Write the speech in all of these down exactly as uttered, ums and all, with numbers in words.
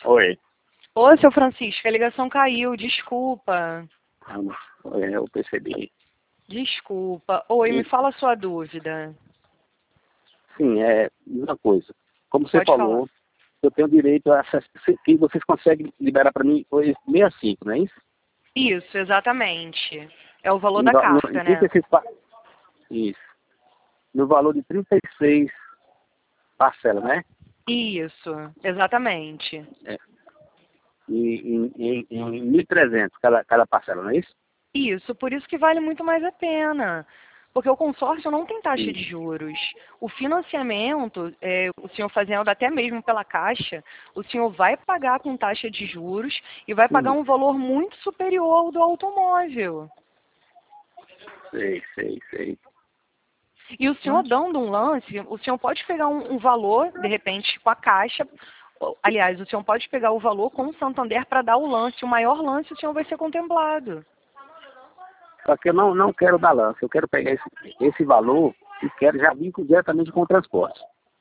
Oi. Ô, seu Francisco, a ligação caiu, desculpa. Ah, oi, eu percebi. Desculpa. Oi, me E, fala a sua dúvida. sim, é uma coisa. Como você Pode falar. falou, eu tenho direito a acesso, que vocês conseguem liberar para mim sessenta e cinco, não é isso? Isso, exatamente. É o valor Em, da va- no, em carta, né? trinta e seis, pa- isso. No valor de trinta e seis parcelas, né? Isso, exatamente. É. E, em, em, em mil e trezentos cada, cada parcela, não é isso? Isso, por isso que vale muito mais a pena. Porque o consórcio não tem taxa Sim. de juros. O financiamento, é, o senhor fazendo até mesmo pela Caixa, o senhor vai pagar com taxa de juros e vai pagar Sim. um valor muito superior ao do automóvel. Sei, sei, sei. E o senhor dando um lance, o senhor pode pegar um, um valor, de repente, com a Caixa. ou- Aliás, o senhor pode pegar o valor com o Santander para dar o lance. O maior lance o senhor vai ser contemplado. Só que eu não, não quero dar lance, eu quero pegar esse, esse valor e quero já vir com- diretamente com o transporte.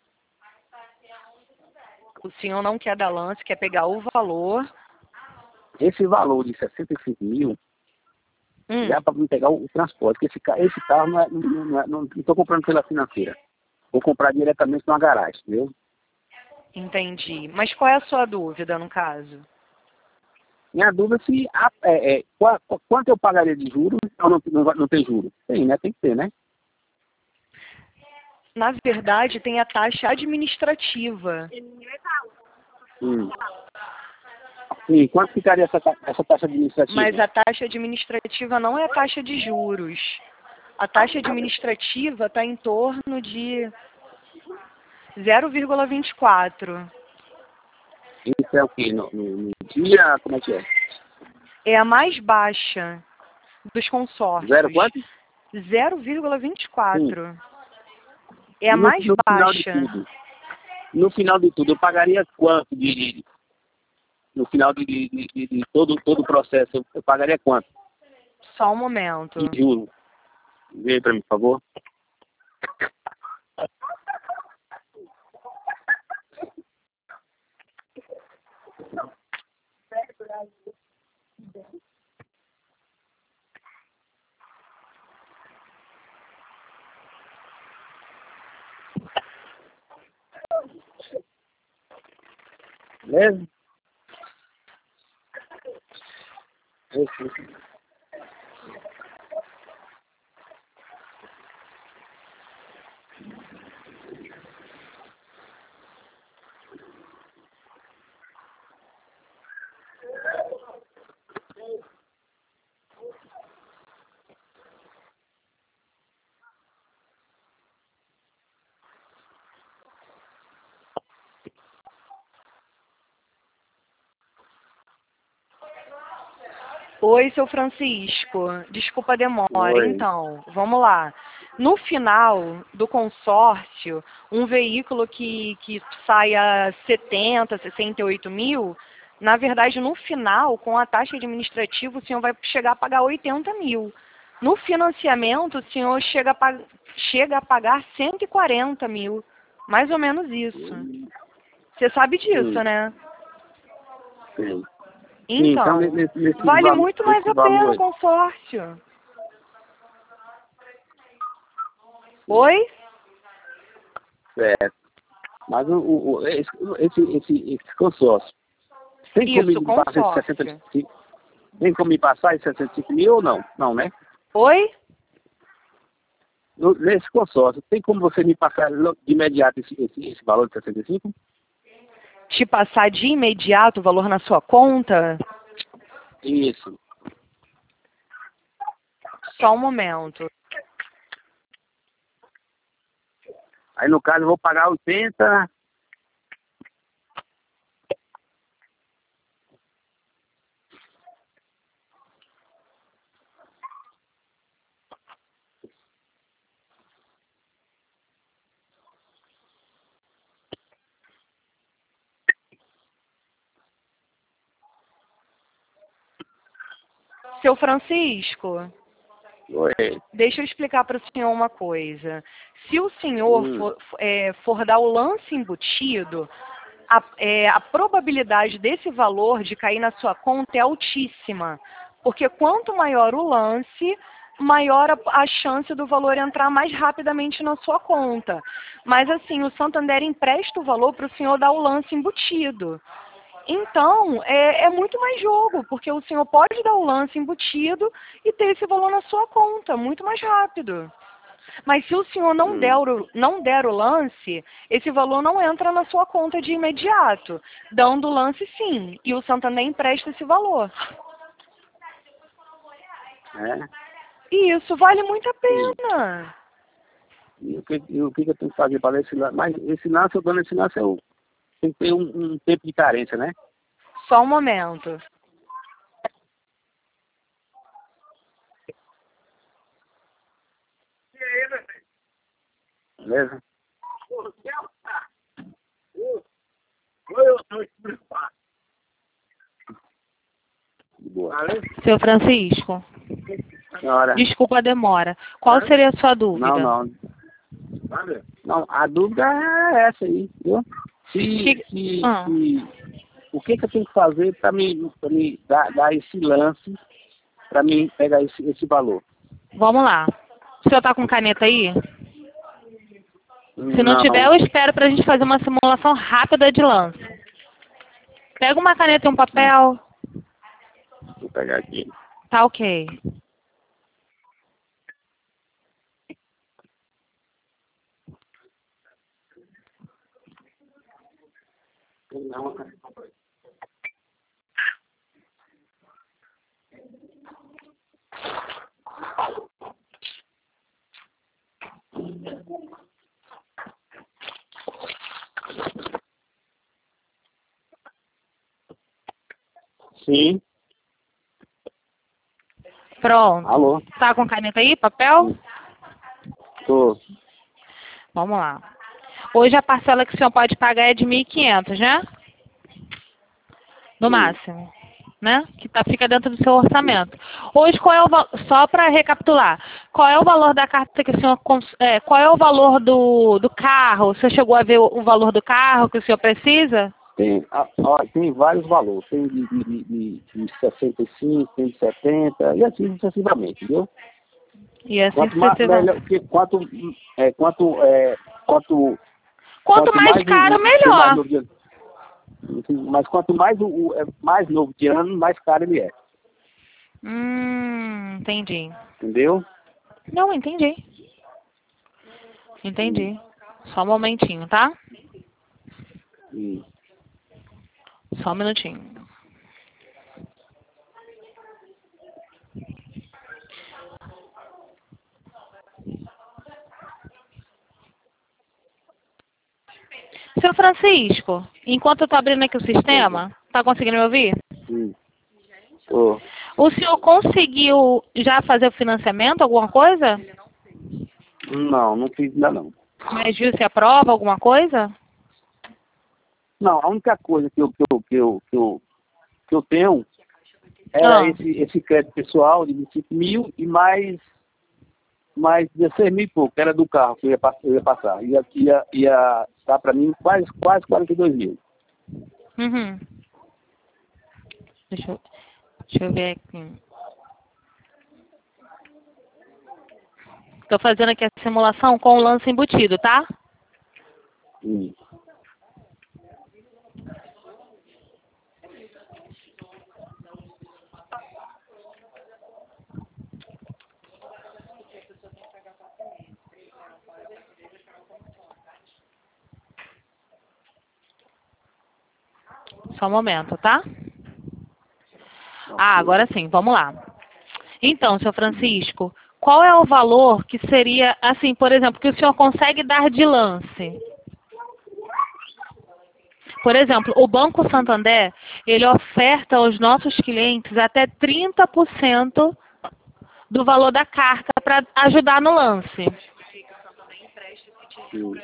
O senhor não quer dar lance, quer pegar o valor. Esse valor de sessenta e cinco mil, Hum, já para me pegar o, o transporte, porque esse, ca- esse carro não estou não, não, não, não tô comprando pela financeira. Vou comprar diretamente numa garagem, entendeu? entendi. Mas qual é a sua dúvida, no caso? Minha dúvida é se a- é, é, qua- qua- quanto eu pagaria de juros ou não, não, vai- não tem juros? Tem, né? Tem que ter, né? Na verdade, tem a taxa administrativa. Hum. Sim, quanto ficaria essa, ta- essa taxa Mas administrativa? a taxa administrativa não é a taxa de juros. A taxa administrativa está em torno de zero vírgula vinte e quatro. Isso é o quê? No, no, no dia, como é que é? É a mais baixa dos Zero consórcios. quanto? zero vírgula vinte e Sim. quatro. É E a no, mais no final de baixa. tudo, no final de tudo, eu pagaria quanto de, de- no final de, de, de, de todo, todo o processo, eu, eu pagaria quanto Só um momento. de juros? Vê para mim, por favor. Beleza? Esse- Oi, seu Francisco. Desculpa a demora. Oi. Então, vamos lá. No final do consórcio, um veículo que, que saia setenta, sessenta e oito mil, na verdade, no final, com a taxa administrativa, o senhor vai chegar a pagar oitenta mil. No financiamento, o senhor chega a, pag- chega a pagar cento e quarenta mil. Mais ou menos isso. Você sabe disso, Sim, né? sim. Sim, então Então, nesse, nesse, vale valor, muito mais nesse a pena valor o aí. consórcio. Oi? Certo. Mas o, o, o- esse, esse, esse, esse consórcio, tem como Isso, me passar esses sessenta consórcio. e cinco? Tem como me passar esses sessenta e cinco mil ou não? Não, né? Oi? No- Nesse consórcio, tem como você me passar lo- de imediato esse, esse, esse valor de sessenta e cinco? Te passar de imediato o valor na sua conta? Isso. Só um momento. Aí no caso eu vou pagar oitenta. Seu Francisco, Oi. deixa eu explicar para o senhor uma coisa. Se o senhor Hum, for, é, for dar o lance embutido, a, é, a probabilidade desse valor de cair na sua conta é altíssima. Porque quanto maior o lance, maior a, a chance do valor entrar mais rapidamente na sua conta. Mas assim, o Santander empresta o valor para o senhor dar o lance embutido. Então, é, é muito mais jogo, porque o senhor pode dar o lance embutido e ter esse valor na sua conta, muito mais rápido. Mas se o senhor não, Hum. der o, não der o lance, esse valor não entra na sua conta de imediato. Dando o lance, sim, e o Santander empresta esse valor. É. E isso vale muito a pena. E o que, e o que eu tenho que fazer para esse lance? Mas esse lance, eu dando esse lance, eu tenho que ter um, um tempo de carência, né? Só um momento. Beleza? Boa. Seu Francisco, Senhora. desculpa a demora. Qual seria a sua dúvida? Não, não. Não, a dúvida é essa aí, viu? Se, Que- se, Ah. se, o que, que eu tenho que fazer para me, pra me dar, dar esse lance, para mim pegar esse, esse valor? Vamos lá. O senhor está com caneta aí? Se não, tiver, eu espero para a gente fazer uma simulação rápida de lance. Pega uma caneta e um papel. Vou pegar aqui. Tá ok. Sim. Pronto. Alô? Tá com caneta aí, papel? Tô. Vamos lá. Hoje a parcela que o senhor pode pagar é de mil e quinhentos, né? No Sim. máximo, né? Que tá, fica dentro do seu orçamento. Hoje, qual é o val- só para recapitular, qual é o valor da carta que o senhor... cons- É, qual é o valor do, do carro? Você chegou a ver o, o valor do carro que o senhor precisa? Tem, ah, ó, tem vários valores. Tem de, de, de, de, de sessenta e cinco, tem de setenta, e assim sucessivamente, entendeu? E assim Quanto mais, sucessivamente. melhor, que- quanto, é, quanto, é, quanto, Quanto mais caro, o- o- melhor. mais novo de- mas quanto mais o, o é mais novo de ano, mais caro ele é. Hum, entendi. Entendeu? Não, entendi. Entendi. Só um momentinho, tá? Hum. Só um minutinho. Seu Francisco, enquanto eu tô abrindo aqui o sistema, tá conseguindo me ouvir? Hum. Tô. O senhor conseguiu já fazer o financiamento, alguma coisa? Não, não fiz ainda não. Mas viu se aprova alguma coisa? Não, a única coisa que eu, que eu, que eu, que eu, que eu tenho era Ah. esse, esse crédito pessoal de vinte e cinco mil e mais, mais dezesseis mil e pouco, que era do carro que eu ia, pass- eu ia passar. Ia, ia, ia dar para mim quase, quase quarenta e dois mil. Uhum. Deixa eu, deixa eu ver aqui. Tô fazendo aqui a simulação com o lance embutido, tá? Hum. Só um momento, tá? Ah, agora sim, vamos lá. Então, seu Francisco, qual é o valor que seria, assim, por exemplo, que o senhor consegue dar de lance? Por exemplo, o Banco Santander, ele oferta aos nossos clientes até trinta por cento do valor da carta para ajudar no lance. Hum.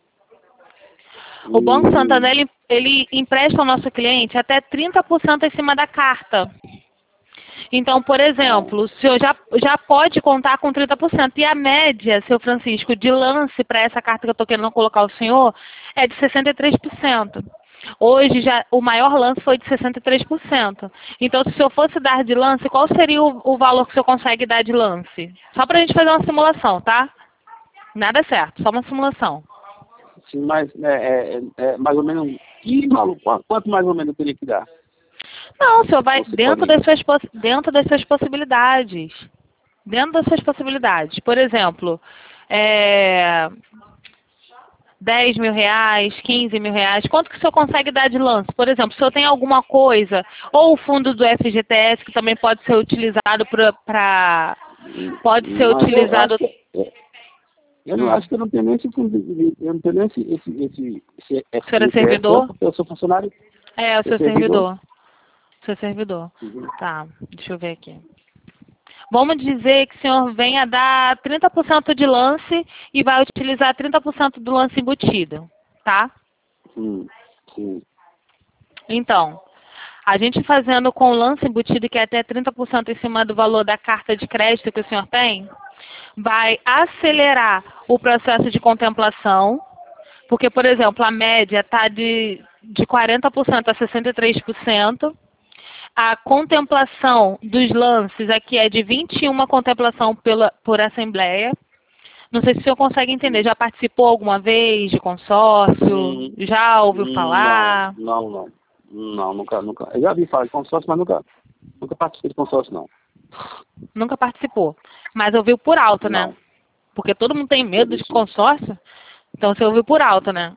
O Banco Hum. Santander, ele, ele empresta ao nosso cliente até trinta por cento em cima da carta. Então, por exemplo, o senhor já, já pode contar com trinta por cento. E a média, seu Francisco, de lance para essa carta que eu estou querendo colocar o senhor é de sessenta e três por cento. Hoje já o maior lance foi de sessenta e três por cento. Então, se o senhor fosse dar de lance, qual seria o, o valor que o senhor consegue dar de lance? Só para a gente fazer uma simulação, tá? Nada certo, só uma simulação. Sim, mas é, é, é mais ou menos. Que valor, quanto, quanto mais ou menos eu teria que dar? Não, o senhor vai Você dentro pode... das, suas, possi- dentro das suas possibilidades. Dentro das suas possibilidades. Por exemplo, é, dez mil reais, quinze mil reais. Quanto que o senhor consegue dar de lance? Por exemplo, se o senhor tem alguma coisa, ou o fundo do F G T S, que também pode ser utilizado para... Pode ser Mas eu utilizado... acho que, é, eu não Hum. acho que eu não tenho nem esse fundo de- de- eu não tenho nem esse, esse, esse, esse O senhor é F G T S, servidor? porque eu sou funcionário. É, o Sou seu servidor. servidor. O seu servidor. Uhum. Tá, deixa eu ver aqui. Vamos dizer que o senhor venha dar trinta por cento de lance e vai utilizar trinta por cento do lance embutido, tá? Sim, sim. Então, a gente fazendo com o lance embutido, que é até trinta por cento em cima do valor da carta de crédito que o senhor tem, vai acelerar o processo de contemplação, porque, por exemplo, a média está de, de quarenta por cento a sessenta e três por cento. A contemplação dos lances aqui é de vinte e uma contemplação pela, por assembleia. Não sei se o senhor consegue entender. Já participou alguma vez de consórcio? Hum, Já ouviu não, falar? não, não. Não, nunca, nunca. Eu já vi falar de consórcio, mas nunca, nunca participei de consórcio, não. Nunca participou. Mas ouviu por alto, né? Não. Porque todo mundo tem Eu medo de disse consórcio. Então você ouviu por alto, né?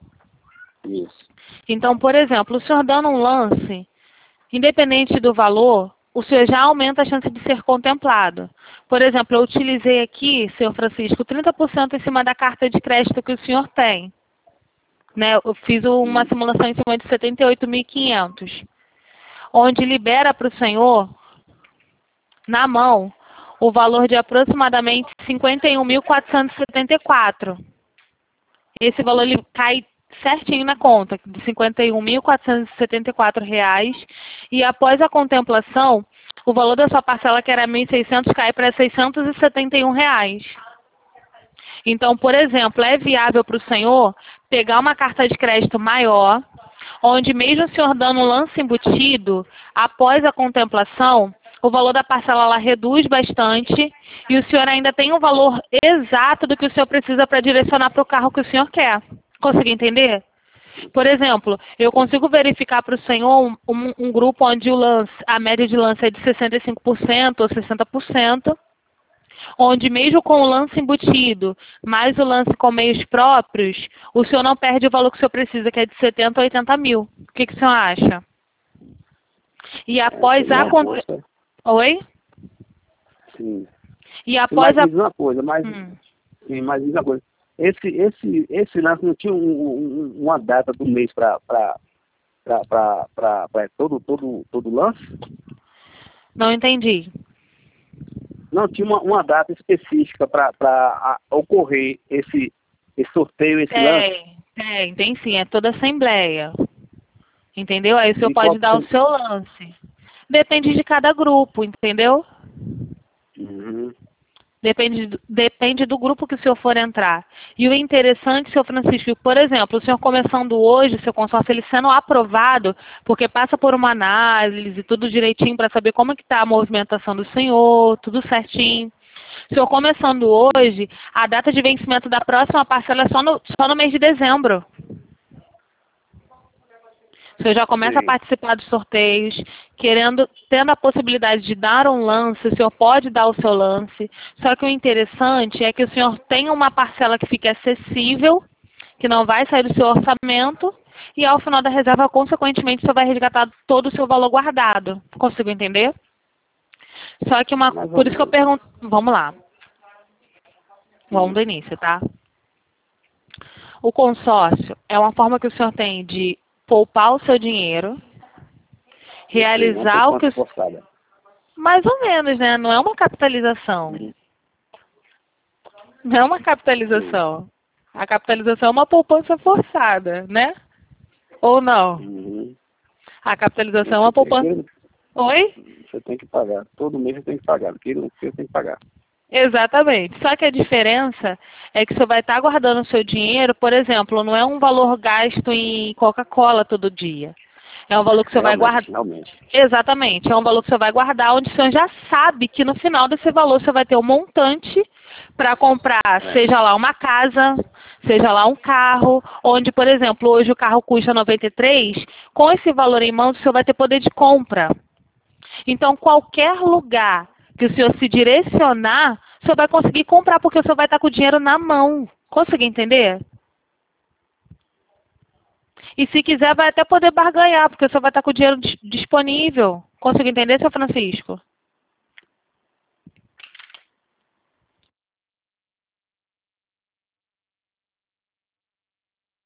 isso. Então, por exemplo, o senhor dando um lance, independente do valor, o senhor já aumenta a chance de ser contemplado. Por exemplo, eu utilizei aqui, senhor Francisco, trinta por cento em cima da carta de crédito que o senhor tem. Né? Eu fiz uma Hum. simulação em cima de setenta e oito mil e quinhentos, onde libera para o senhor, na mão, o valor de aproximadamente cinquenta e um mil quatrocentos e setenta e quatro. Esse valor ele cai certinho na conta, de cinquenta e um mil quatrocentos e setenta e quatro reais, e após a contemplação, o valor da sua parcela, que era mil e seiscentos, cai para seiscentos e setenta e um reais. Então, por exemplo, é viável para o senhor pegar uma carta de crédito maior, onde mesmo o senhor dando um lance embutido, após a contemplação, o valor da parcela lá reduz bastante e o senhor ainda tem o valor exato do que o senhor precisa para direcionar para o carro que o senhor quer. Consegue entender? Por exemplo, eu consigo verificar para o senhor um, um, um grupo onde o lance, a média de lance é de sessenta e cinco por cento ou sessenta por cento, onde mesmo com o lance embutido, mais o lance com meios próprios, o senhor não perde o valor que o senhor precisa, que é de setenta ou oitenta mil. O que, que o senhor acha? E após É, a... uma Contra... aposta. Oi? Sim. E após Mas a... diz uma coisa, mas, Hum. sim, mas diz uma coisa. Esse, esse, esse lance não tinha um, um, uma data do mês para todo, todo, todo lance? Não entendi. Não tinha uma, uma data específica para ocorrer esse, esse sorteio, esse lance? Tem, tem, tem sim. É toda assembleia. Entendeu? Aí o senhor E qual pode que dar o você... seu lance. Depende de cada grupo, entendeu? Uhum. Depende, do- depende do grupo que o senhor for entrar. E o interessante, senhor Francisco, por exemplo, o senhor começando hoje, o seu consórcio, ele sendo aprovado, porque passa por uma análise, tudo direitinho para saber como é que está a movimentação do senhor, tudo certinho. O senhor começando hoje, a data de vencimento da próxima parcela é só no, só no mês de dezembro. O senhor já começa a Sim. participar dos sorteios, querendo, tendo a possibilidade de dar um lance, o senhor pode dar o seu lance. Só que o interessante é que o senhor tenha uma parcela que fique acessível, que não vai sair do seu orçamento, e ao final da reserva, consequentemente, o senhor vai resgatar todo o seu valor guardado. Consigo entender? Só que uma, Mais ou por isso que eu menos. pergunto, vamos lá. Vamos do início, tá? O consórcio é uma forma que o senhor tem de poupar o seu dinheiro, realizar o que... Forçada. Mais ou menos, né? Não é uma capitalização. Uhum. Não é uma capitalização. A capitalização é uma poupança forçada, né? Ou não? Uhum. A capitalização é uma Você tem poupança... que- Oi? Você tem que pagar. Todo mês você tem que pagar. Aquilo que você tem que pagar. Exatamente. Só que a diferença é que você vai estar guardando o seu dinheiro, por exemplo, não é um valor gasto em Coca-Cola todo dia. É um valor que você vai Realmente, guardar. realmente. Exatamente. É um valor que você vai guardar, onde você já sabe que no final desse valor você vai ter um montante para comprar, É. seja lá uma casa, seja lá um carro, onde, por exemplo, hoje o carro custa noventa e três, com esse valor em mãos você vai ter poder de compra. Então, qualquer lugar que o senhor se direcionar, o senhor vai conseguir comprar, porque o senhor vai estar com o dinheiro na mão. Conseguiu entender? E se quiser, vai até poder barganhar, porque o senhor vai estar com o dinheiro dis- disponível. Conseguiu entender, seu Francisco?